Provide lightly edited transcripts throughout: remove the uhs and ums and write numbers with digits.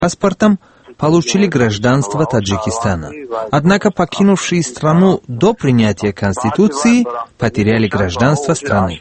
паспортом получили гражданство Таджикистана. Однако покинувшие страну до принятия Конституции потеряли гражданство страны.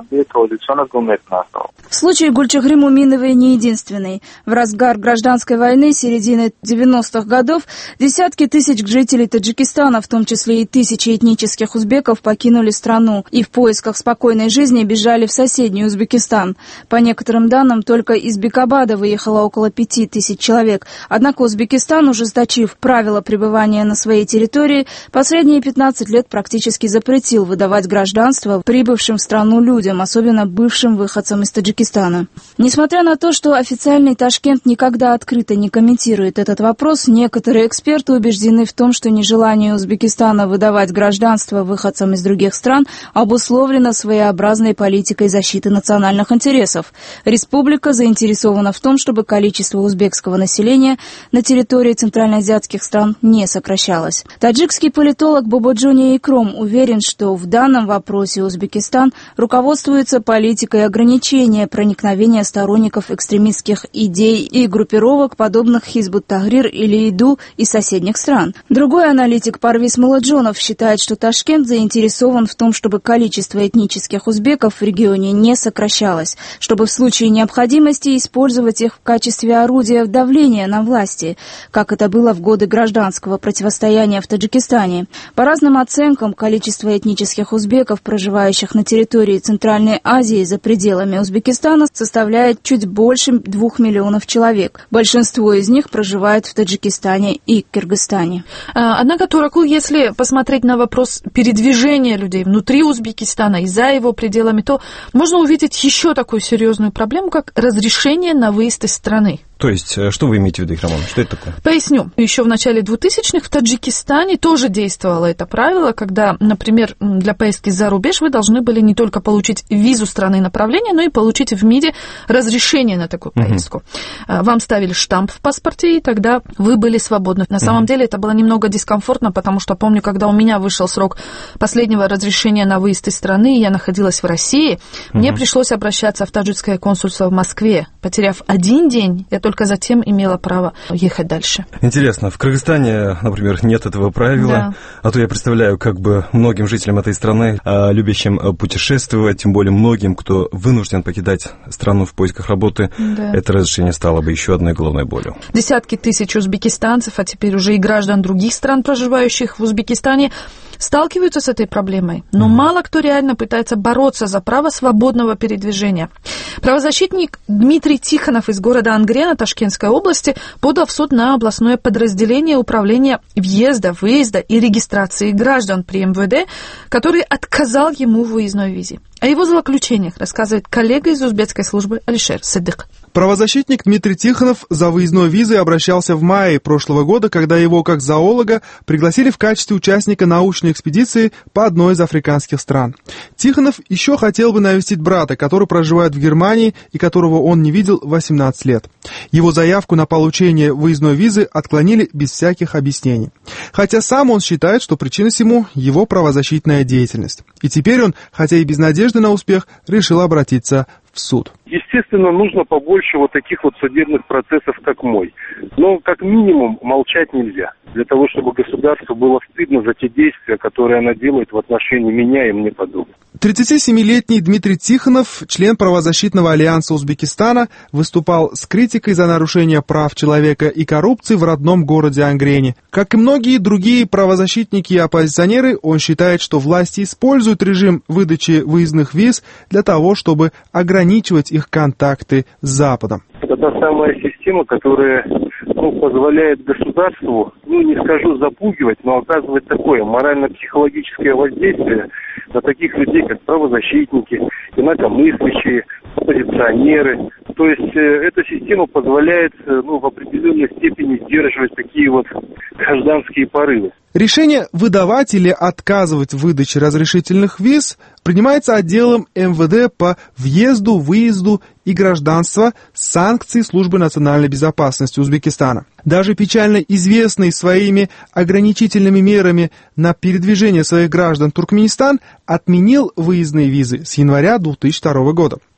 В случае Гульчахри Муминовой не единственный. В разгар гражданской войны середины 90-х годов десятки тысяч жителей Таджикистана, в том числе и тысячи этнических узбеков, покинули страну и в поисках спокойной жизни бежали в соседний Узбекистан. По некоторым данным, только из Бекабада выехало около 5000 человек. Однако Узбекистан, ужесточив правила пребывания на своей территории, последние 15 лет практически запретил выдавать гражданство прибывшим в страну людям, особенно бывшим выходцам из Таджикистана. Несмотря на то, что официальный Ташкент никогда открыто не комментирует этот вопрос, некоторые эксперты убеждены в том, что нежелание Узбекистана выдавать гражданство выходцам из других стран обусловлено своеобразной политикой защиты национальных интересов. Республика заинтересована в том, чтобы количество узбекского населения на территории центральноазиатских стран не сокращалось. Таджикский политолог Бободжони Икром уверен, что в данном вопросе Узбекистан руководствуется политикой ограничения проникновения сторонников экстремистских идей и группировок, подобных Хизбут-Тахрир или ИДУ из соседних стран. Другой аналитик Парвиз Муладжонов считает, что Ташкент заинтересован в том, чтобы количество этнических узбеков в регионе не сокращалось, чтобы в случае необходимости использовать их в качестве орудия давления на власти, как это было в годы гражданского противостояния в Таджикистане. По разным оценкам, количество этнических узбеков, проживающих на территории Центральной Азии за пределами Узбекистана, составляет чуть больше 2 миллионов человек. Большинство из них проживает в Таджикистане и Кыргызстане. Однако, Туракул, если посмотреть на вопрос передвижения людей внутри Узбекистана и за его пределами, то можно увидеть еще такую серьезную проблему, как разрешение на выезд из страны. То есть, что вы имеете в виду, Рамон? Что это такое? Поясню. Еще в начале 2000-х в Таджикистане тоже действовало это правило, когда, например, для поездки за рубеж вы должны были не только получить визу страны направления, но и получить в МИДе разрешение на такую поездку. Вам ставили штамп в паспорте, и тогда вы были свободны. На самом деле это было немного дискомфортно, потому что помню, когда у меня вышел срок последнего разрешения на выезд из страны, и я находилась в России, мне пришлось обращаться в таджикское консульство в Москве. Потеряв 1 день, я только затем имела право ехать дальше. Интересно, в Кыргызстане, например, нет этого правила, да. А то я представляю, как бы многим жителям этой страны, любящим путешествовать, тем более многим, кто вынужден покидать страну в поисках работы, это разрешение стало бы еще одной головной болью. Десятки тысяч узбекистанцев, а теперь уже и граждан других стран, проживающих в Узбекистане, сталкиваются с этой проблемой, но мало кто реально пытается бороться за право свободного передвижения. Правозащитник Дмитрий Тихонов из города Ангрена Ташкентской области подал в суд на областное подразделение управления въезда, выезда и регистрации граждан при МВД, который отказал ему в выездной визе. О его злоключениях рассказывает коллега из узбекской службы Алишер Садык. Правозащитник Дмитрий Тихонов за выездной визой обращался в мае прошлого года, когда его, как зоолога, пригласили в качестве участника научной экспедиции по одной из африканских стран. Тихонов еще хотел бы навестить брата, который проживает в Германии и которого он не видел 18 лет. Его заявку на получение выездной визы отклонили без всяких объяснений. Хотя сам он считает, что причиной всему его правозащитная деятельность. И теперь он, хотя и без надежды на успех, решил обратиться в суд. Естественно, нужно побольше вот таких вот судебных процессов, как мой. Но, как минимум, молчать нельзя. Для того, чтобы государству было стыдно за те действия, которые оно делает в отношении меня и мне подобных. 37-летний Дмитрий Тихонов, член правозащитного альянса Узбекистана, выступал с критикой за нарушение прав человека и коррупции в родном городе Ангрене. Как и многие другие правозащитники и оппозиционеры, он считает, что власти используют режим выдачи выездных виз для того, чтобы ограничивать их контакты с Западом. Это та самая система, которая позволяет государству, не скажу запугивать, но оказывать такое морально-психологическое воздействие на таких людей, как правозащитники, инакомыслящие, оппозиционеры. То есть эта система позволяет в определенной степени сдерживать такие вот гражданские порывы. Решение выдавать или отказывать в выдаче разрешительных виз принимается отделом МВД по въезду, выезду и гражданства санкций Службы национальной безопасности Узбекистана. Даже печально известный своими ограничительными мерами на передвижение своих граждан Туркменистан отменил выездные визы с января 2002 года.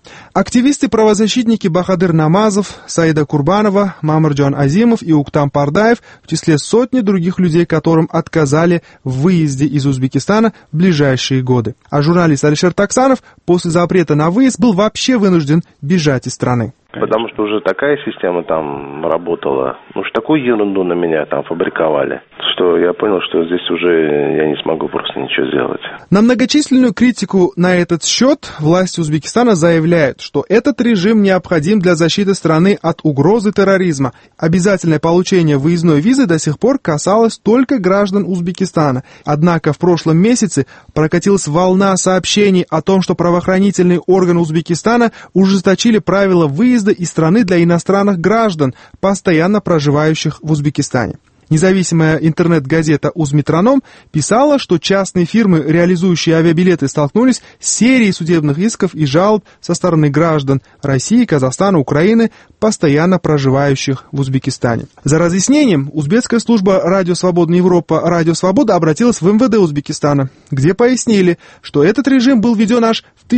Активисты-правозащитники Бахадыр Намазов, Саида Курбанова, Мамарджан Азимов и Уктам Пардаев в числе сотни других людей, которым отказали в выезде из Узбекистана в ближайшие годы. А журналист Алишер Таксанов после запрета на выезд был вообще вынужден бежать из страны. Потому что уже такая система там работала. Уж такую ерунду на меня там фабриковали, что я понял, что здесь уже я не смогу просто ничего сделать. На многочисленную критику на этот счет власти Узбекистана заявляют, что этот режим необходим для защиты страны от угрозы терроризма. Обязательное получение выездной визы до сих пор касалось только граждан Узбекистана. Однако в прошлом месяце прокатилась волна сообщений о том, что правоохранительные органы Узбекистана ужесточили правила выезда из страны для иностранных граждан, постоянно проживающих в Узбекистане. Независимая интернет-газета «Узметроном» писала, что частные фирмы, реализующие авиабилеты, столкнулись с серией судебных исков и жалоб со стороны граждан России, Казахстана, Украины, постоянно проживающих в Узбекистане. За разъяснением узбекская служба «Радио Свободная Европа» «Радио Свобода» обратилась в МВД Узбекистана, где пояснили, что этот режим был введен аж в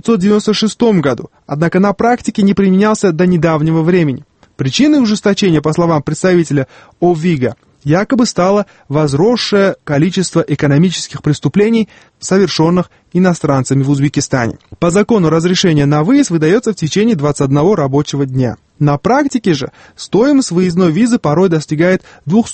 1996 году, однако на практике не применялся до недавнего времени. Причиной ужесточения, по словам представителя ОВИГа, якобы стало возросшее количество экономических преступлений, совершенных иностранцами в Узбекистане. По закону разрешение на выезд выдается в течение 21 рабочего дня. На практике же стоимость выездной визы порой достигает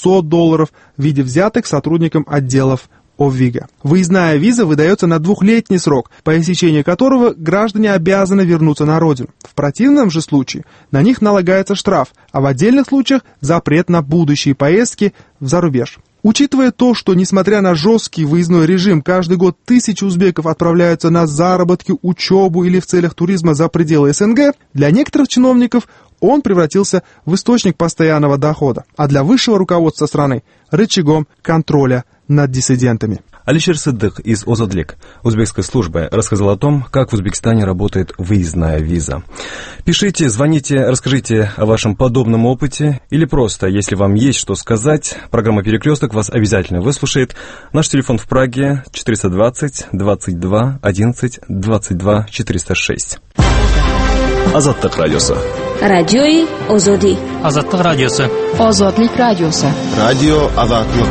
$200 в виде взяток сотрудникам отделов ОВИГа. Выездная виза выдается на 2-летний срок, по истечении которого граждане обязаны вернуться на родину. В противном же случае на них налагается штраф, а в отдельных случаях запрет на будущие поездки в зарубеж. Учитывая то, что, несмотря на жесткий выездной режим, каждый год тысячи узбеков отправляются на заработки, учебу или в целях туризма за пределы СНГ, для некоторых чиновников он превратился в источник постоянного дохода, а для высшего руководства страны – рычагом контроля над диссидентами. Алишер Сыддык из Озодлик, узбекской службы, рассказал о том, как в Узбекистане работает выездная виза. Пишите, звоните, расскажите о вашем подобном опыте или просто, если вам есть что сказать, программа «Перекресток» вас обязательно выслушает. Наш телефон в Праге 420 22 11 22 406. Азаттык радиосы. Радиои Озоди. Азаттык радиосы. Озодлик радиосы. Радио Азаттык.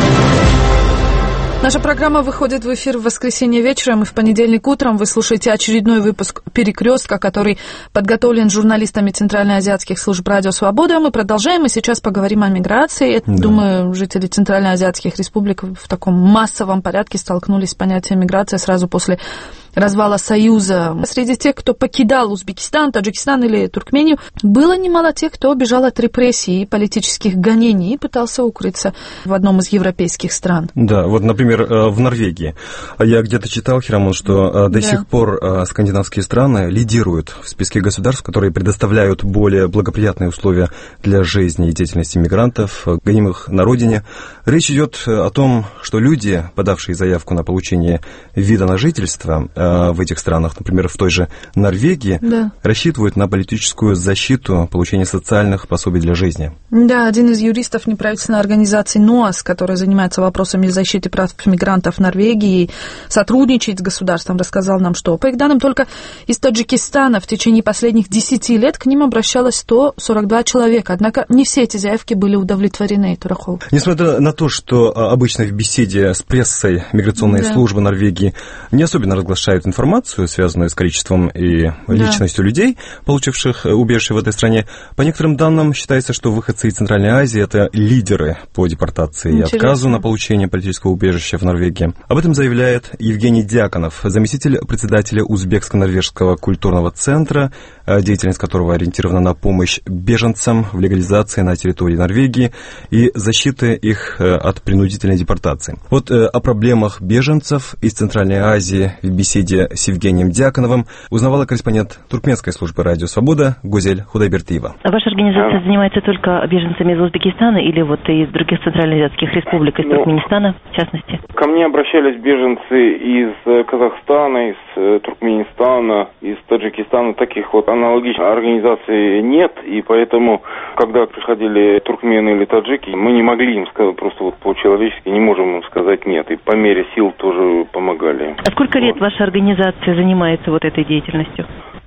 Наша программа выходит в эфир в воскресенье вечером, и в понедельник утром вы слушаете очередной выпуск «Перекрестка», который подготовлен журналистами Центральноазиатских служб «Радио Свобода». Мы продолжаем, и сейчас поговорим о миграции. Да. Думаю, жители Центральноазиатских республик в таком массовом порядке столкнулись с понятием миграции сразу после развала Союза. Среди тех, кто покидал Узбекистан, Таджикистан или Туркмению, было немало тех, кто бежал от репрессий и политических гонений и пытался укрыться в одном из европейских стран. Да, вот, например, в Норвегии. Я где-то читал, Хирамон, что до сих пор скандинавские страны лидируют в списке государств, которые предоставляют более благоприятные условия для жизни и деятельности мигрантов, гонимых на родине. Речь идет о том, что люди, подавшие заявку на получение вида на жительство в этих странах, например, в той же Норвегии, рассчитывают на политическую защиту, получение социальных пособий для жизни. Да, один из юристов неправительственной организации НОАС, которая занимается вопросами защиты прав мигрантов в Норвегии, сотрудничает с государством, рассказал нам, что, по их данным, только из Таджикистана в течение последних 10 лет к ним обращалось 142 человека. Однако не все эти заявки были удовлетворены, Турахол. Несмотря на то, что обычно в беседе с прессой миграционные службы Норвегии не особенно разглашают информацию, связанную с количеством и личностью людей, получивших убежище в этой стране, по некоторым данным считается, что выходцы из Центральной Азии – это лидеры по депортации и отказу на получение политического убежища в Норвегии. Об этом заявляет Евгений Дьяконов, заместитель председателя Узбекско-норвежского культурного центра, деятельность которого ориентирована на помощь беженцам в легализации на территории Норвегии и защиты их от принудительной депортации. Вот о проблемах беженцев из Центральной Азии в беседе с Евгением Дьяконовым узнавала корреспондент туркменской службы «Радио Свобода» Гузель Худайбертиева. Ваша организация занимается только беженцами из Узбекистана или вот из других центральноазиатских республик, из Туркменистана в частности? Ко мне обращались беженцы из Казахстана, из Туркменистана, из Таджикистана. Таких вот аналогичных организаций нет, и поэтому, когда приходили туркмены или таджики, мы не могли им сказать, просто вот по-человечески не можем им сказать нет, и по мере сил тоже помогали. А сколько лет ваша организация занимается вот этой деятельностью?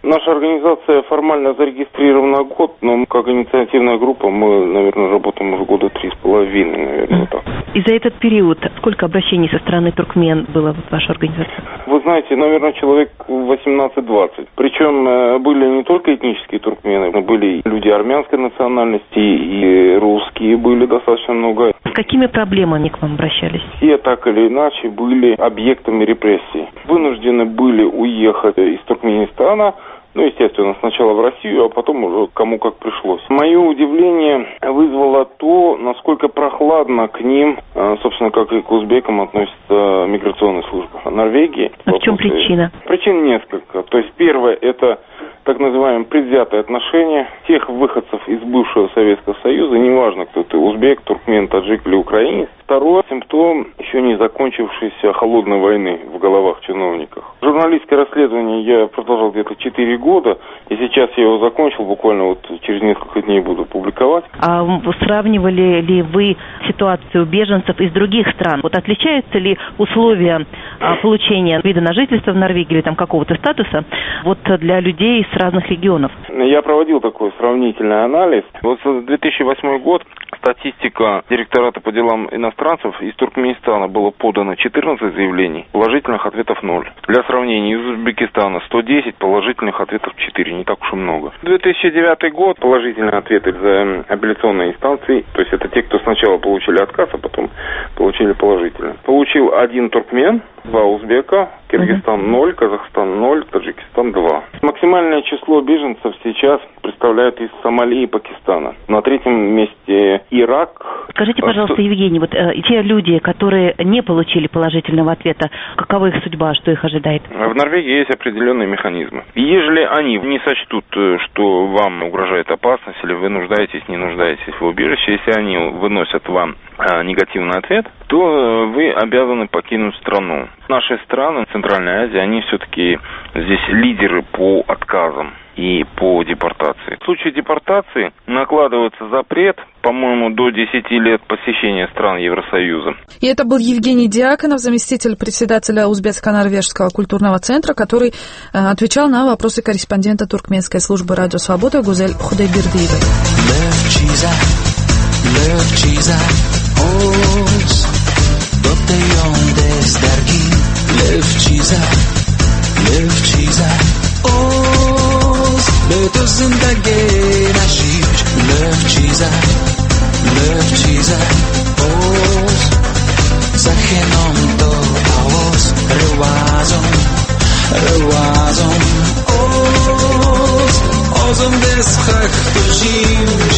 Наша организация формально зарегистрирована год, но как инициативная группа мы, наверное, работаем уже года 3,5, наверное, вот так. И за этот период сколько обращений со стороны туркмен было в вашу организацию? Вы знаете, наверное, человек 18-20. Причем были не только этнические туркмены, но были люди армянской национальности, и русские были достаточно много. С какими проблемами к вам обращались? Все так или иначе были объектами репрессий. Вынуждены были уехать из Туркменистана, ну, естественно, сначала в Россию, а потом уже кому как пришлось. Мое удивление вызвало то, насколько прохладно к ним, собственно, как и к узбекам, относится миграционная служба Норвегии. А в чем причина? Причин несколько. То есть первое – это так называемое предвзятое отношение тех выходцев из бывшего Советского Союза, неважно, кто ты, узбек, туркмен, таджик или украинец. Второй симптом еще не закончившейся холодной войны в головах чиновников. Журналистское расследование я продолжал где-то 4 года, и сейчас я его закончил, буквально вот через несколько дней буду публиковать. А сравнивали ли вы ситуацию беженцев из других стран? Вот отличаются ли условия получения вида на жительство в Норвегии или там какого-то статуса вот для людей с разных регионов? Я проводил такой сравнительный анализ. Вот за 2008 год статистика директората по делам иностранцев из Туркменистана было подано 14 заявлений, положительных ответов 0. Для сравнения, из Узбекистана 110, положительных ответов 4, не так уж и много. 2009 год, положительные ответы за апелляционные инстанции, то есть это те, кто сначала получили отказ, а потом получили положительный. Получил 1 туркмен, 2 узбека, Киргизстан 0, Казахстан 0, Таджикистан 2. Максимальное число беженцев сейчас представляет из Сомали и Пакистана. На 3-м месте Ирак. Скажите, пожалуйста, Евгений, вот те люди, которые не получили положительного ответа, какова их судьба, что их ожидает? В Норвегии есть определенные механизмы. Ежели они не сочтут, что вам угрожает опасность, или вы нуждаетесь, не нуждаетесь в убежище, если они выносят вам негативный ответ, то вы обязаны покинуть страну. Наши страны, Центральная Азия, они все-таки здесь лидеры по отказам и по депортации. В случае депортации накладывается запрет, по-моему, до 10 лет посещения стран Евросоюза. И это был Евгений Дьяконов, заместитель председателя Узбекско-Норвежского культурного центра, который отвечал на вопросы корреспондента туркменской службы «Радио Свобода» Гузель Худайбердиевой. تو زندگی نشیج لف چیزه اوز زخنم تو آواز روازم اوز آزم دست خاک تو جیمج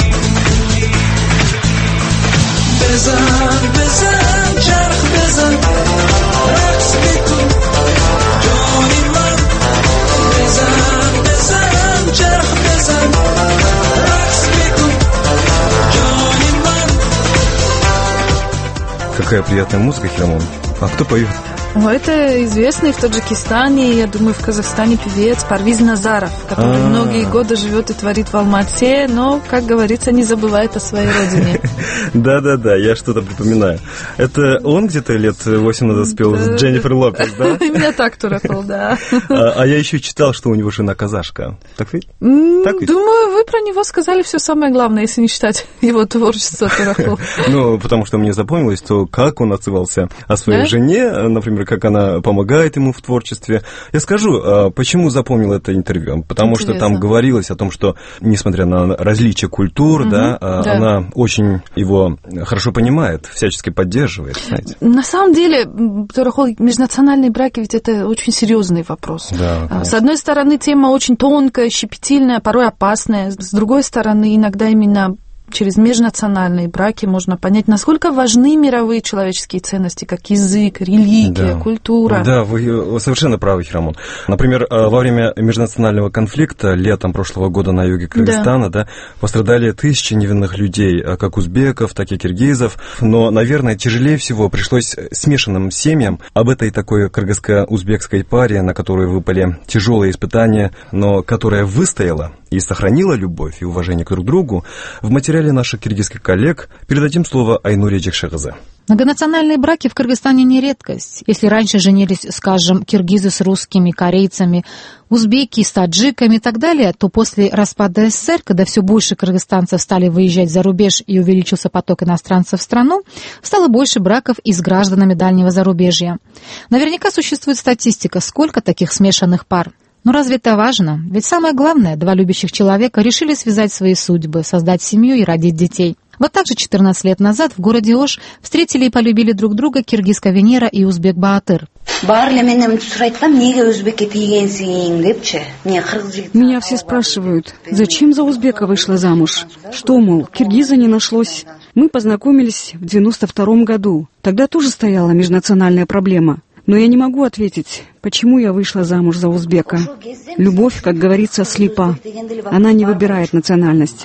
بزن چرخ بزن رقص بکن جانی من چرخ بزن رقص بکن جانی من. Какая приятная музыка, Хирамон. А кто поет? Это известный в Таджикистане, я думаю, в Казахстане певец Парвиз Назаров, который многие годы живет и творит в Алма-Ате, но, как говорится, не забывает о своей родине. Да, я что-то припоминаю. Это он где-то лет 8 назад спел с Дженнифер Лопес, да? Именно так, Турафол, да. А я еще читал, что у него жена казашка. Так ведь? Думаю, вы про него сказали все самое главное, если не считать его творчество, Турафол. Ну, потому что мне запомнилось то, как он отзывался о своей жене, например, как она помогает ему в творчестве. Я скажу, почему запомнил это интервью. Потому что там говорилось о том, что, несмотря на различия культур, она очень его хорошо понимает, всячески поддерживает, знаете. На самом деле, Турахол, межнациональные браки ведь это очень серьезный вопрос. Да, с одной стороны, тема очень тонкая, щепетильная, порой опасная. С другой стороны, иногда именно через межнациональные браки можно понять, насколько важны мировые человеческие ценности, как язык, религия, культура. Да, вы совершенно правы, Хирамон. Например, во время межнационального конфликта летом прошлого года на юге Кыргызстана пострадали тысячи невинных людей, как узбеков, так и киргизов. Но, наверное, тяжелее всего пришлось смешанным семьям. Об этой такой кыргызско-узбекской паре, на которую выпали тяжелые испытания, но которая выстояла и сохранила любовь и уважение к друг другу, в материале наших киргизских коллег передадим слово Айнуре Джекшегызе. Многонациональные браки в Кыргызстане не редкость. Если раньше женились, скажем, киргизы с русскими, корейцами, узбеки с таджиками и так далее, то после распада СССР, когда все больше кыргызстанцев стали выезжать за рубеж и увеличился поток иностранцев в страну, стало больше браков и с гражданами дальнего зарубежья. Наверняка существует статистика, сколько таких смешанных пар. Но разве это важно? Ведь самое главное, два любящих человека решили связать свои судьбы, создать семью и родить детей. Вот так же 14 лет назад в городе Ош встретили и полюбили друг друга киргизка Венера и узбек Баатыр. Меня все спрашивают, зачем за узбека вышла замуж? Что, мол, киргиза не нашлось? Мы познакомились в 92 году. Тогда тоже стояла межнациональная проблема. Но я не могу ответить, почему я вышла замуж за узбека. Любовь, как говорится, слепа. Она не выбирает национальность.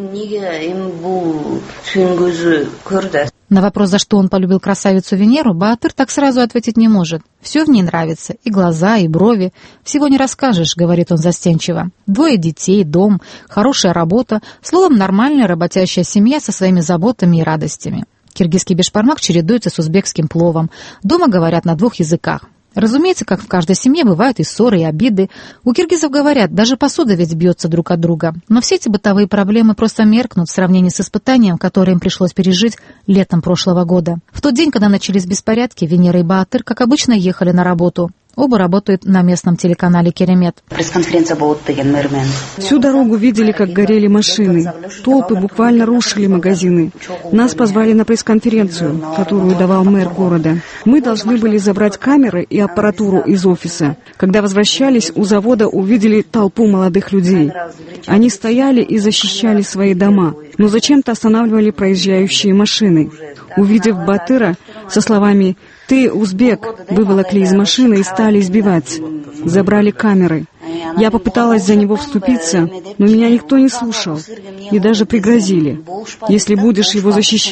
На вопрос, за что он полюбил красавицу Венеру, Баатыр так сразу ответить не может. Все в ней нравится, и глаза, и брови. Всего не расскажешь, говорит он застенчиво. 2 детей, дом, хорошая работа, словом, нормальная работящая семья со своими заботами и радостями. Киргизский бешбармак чередуется с узбекским пловом. Дома говорят на 2 языках. Разумеется, как в каждой семье, бывают и ссоры, и обиды. У киргизов говорят, даже посуда ведь бьется друг от друга. Но все эти бытовые проблемы просто меркнут в сравнении с испытанием, которое им пришлось пережить летом прошлого года. В тот день, когда начались беспорядки, Венера и Баатыр, как обычно, ехали на работу. Оба работают на местном телеканале «Керемет». Всю дорогу видели, как горели машины. Толпы буквально рушили магазины. Нас позвали на пресс-конференцию, которую давал мэр города. Мы должны были забрать камеры и аппаратуру из офиса. Когда возвращались, у завода увидели толпу молодых людей. Они стояли и защищали свои дома, но зачем-то останавливали проезжающие машины. Увидев Баатыра со словами «Ты, узбек», выволокли из машины и стали избивать. Забрали камеры. Я попыталась за него вступиться, но меня никто не слушал. И даже пригрозили. Если будешь его защищать,